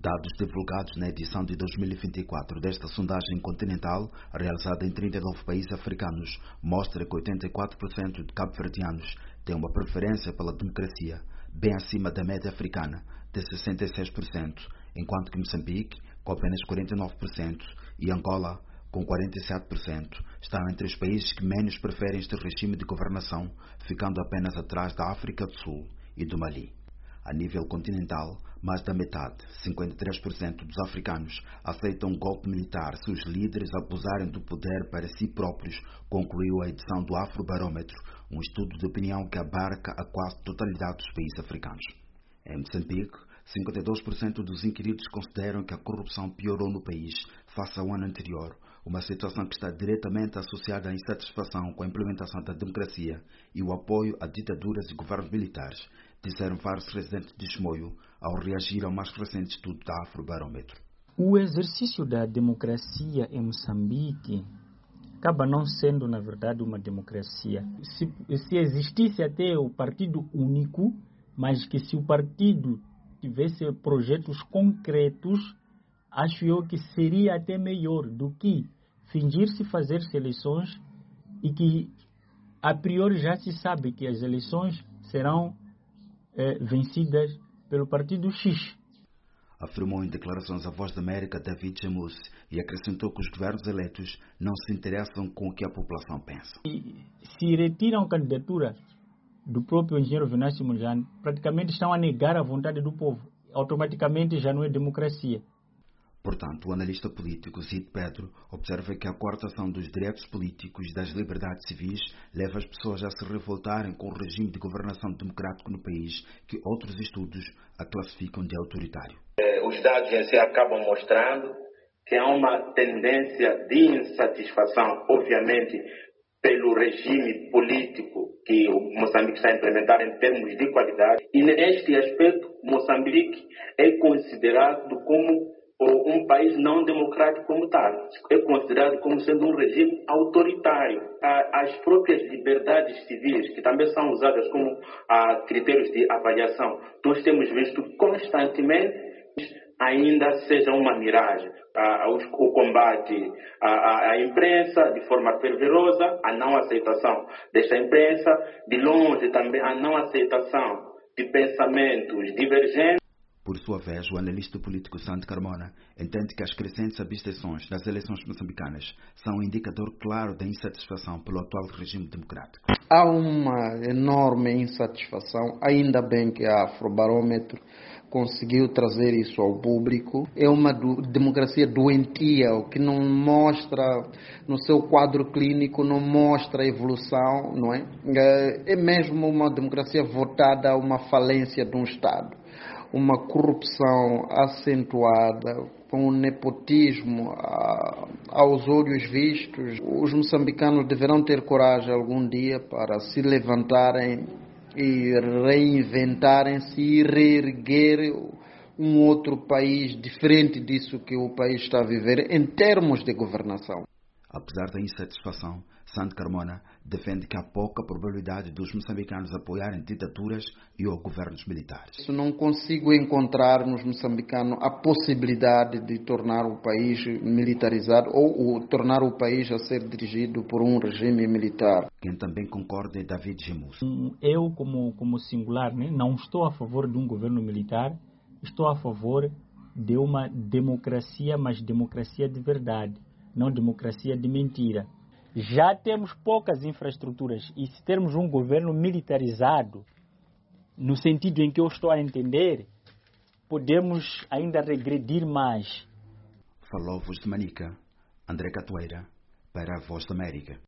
Dados divulgados na edição de 2024 desta sondagem continental, realizada em 39 países africanos, mostra que 84% de cabo-verdianos têm uma preferência pela democracia, bem acima da média africana, de 66%, enquanto que Moçambique, com apenas 49%, e Angola, com 47%, estão entre os países que menos preferem este regime de governação, ficando apenas atrás da África do Sul e do Mali. A nível continental, mais da metade, 53% dos africanos, aceitam um golpe militar se os líderes abusarem do poder para si próprios, concluiu a edição do Afrobarômetro, um estudo de opinião que abarca a quase totalidade dos países africanos. Em Moçambique, 52% dos inquiridos consideram que a corrupção piorou no país face ao ano anterior, uma situação que está diretamente associada à insatisfação com a implementação da democracia e o apoio a ditaduras e governos militares, disseram vários residentes de Chimoio ao reagir ao mais recente estudo da Afrobarômetro. O exercício da democracia em Moçambique acaba não sendo, na verdade, uma democracia. Se existisse até o partido único, mas que se o partido tivesse projetos concretos, acho eu que seria até melhor do que fingir-se fazer eleições e que a priori já se sabe que as eleições serão vencidas pelo partido X. Afirmou em declarações à Voz da América David Jamus e acrescentou que os governos eleitos não se interessam com o que a população pensa. E se retiram a candidatura do próprio engenheiro Venâncio Mondlane, praticamente estão a negar a vontade do povo. Automaticamente já não é democracia. Portanto, o analista político Zito Pedro observa que a coartação dos direitos políticos e das liberdades civis leva as pessoas a se revoltarem com o regime de governação democrático no país, que outros estudos a classificam de autoritário. Os dados em si acabam mostrando que há uma tendência de insatisfação, obviamente, pelo regime político que o Moçambique está a implementar em termos de qualidade. E neste aspecto, Moçambique é considerado como um país não democrático como tal. É considerado como sendo um regime autoritário. As próprias liberdades civis, que também são usadas como critérios de avaliação, nós temos visto constantemente ainda seja uma miragem. O combate à imprensa de forma fervorosa, a não aceitação desta imprensa, de longe também a não aceitação de pensamentos divergentes. Por sua vez, o analista político Santo Carmona entende que as crescentes abstenções nas eleições moçambicanas são um indicador claro da insatisfação pelo atual regime democrático. Há uma enorme insatisfação, ainda bem que a Afrobarômetro conseguiu trazer isso ao público. É uma democracia doentia, o que não mostra no seu quadro clínico, não mostra evolução, não é? É mesmo uma democracia votada a uma falência de um Estado. Uma corrupção acentuada, com um nepotismo aos olhos vistos. Os moçambicanos deverão ter coragem algum dia para se levantarem e reinventarem-se e reerguer um outro país diferente disso que o país está a viver em termos de governação. Apesar da insatisfação, Santo Carmona defende que há pouca probabilidade dos moçambicanos apoiarem ditaduras ou governos militares. Não consigo encontrar nos moçambicanos a possibilidade de tornar o país militarizado ou tornar o país a ser dirigido por um regime militar. Quem também concorda é David Gemus. Eu, como singular, não estou a favor de um governo militar, estou a favor de uma democracia, mas democracia de verdade, não democracia de mentira. Já temos poucas infraestruturas e se termos um governo militarizado, no sentido em que eu estou a entender, podemos ainda regredir mais. Falou Voz de Manica, André Catoeira, para a Voz da América.